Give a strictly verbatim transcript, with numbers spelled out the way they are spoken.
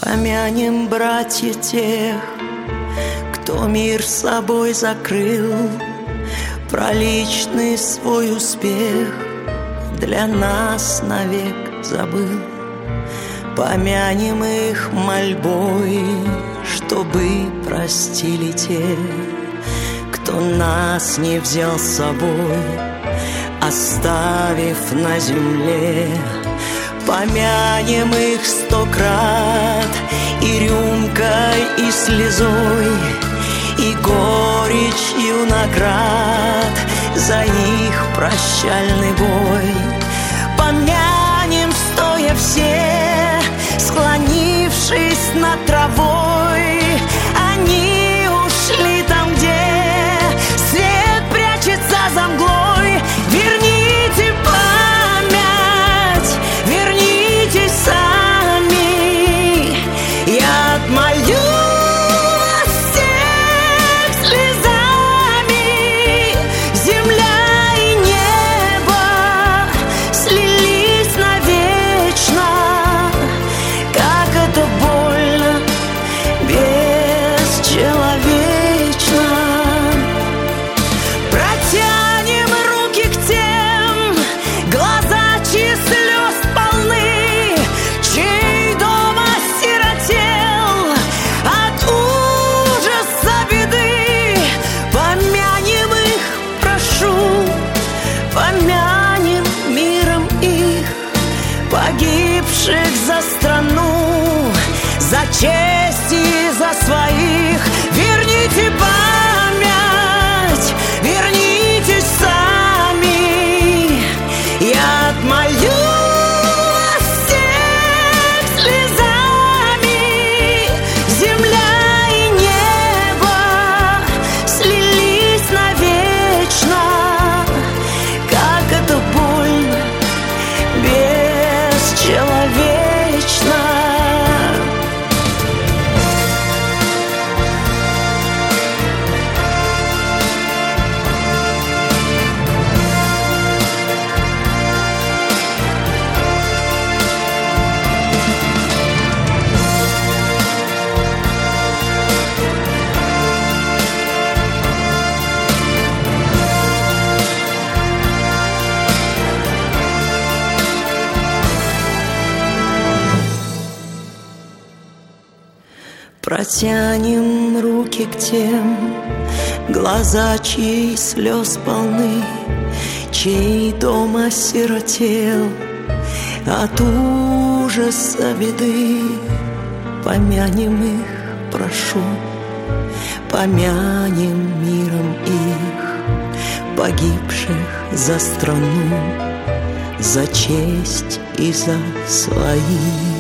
Помянем, братья, тех, кто мир собой закрыл, про личный свой успех для нас навек забыл. Помянем их мольбой, чтобы простили те, кто нас не взял с собой, оставив на земле. Помянем их сто крат и рюмкой, и слезой, и горечью наград за их прощальный бой. Помянем, стоя все, склонившись над травой. Они ушли там, где свет прячется за мглой. Верните память, верните сами. Я отмолю погибших за страну, за честь и за своих. Верните память, верните сами. Я отмолю всех слезами. Земля и небо слились навечно. Как это больно, бесчеловечно. Протянем руки к тем, глаза чьи слез полны, чей дом осиротел от ужаса беды. Помянем их, прошу, помянем миром их, погибших за страну, за честь и за свои.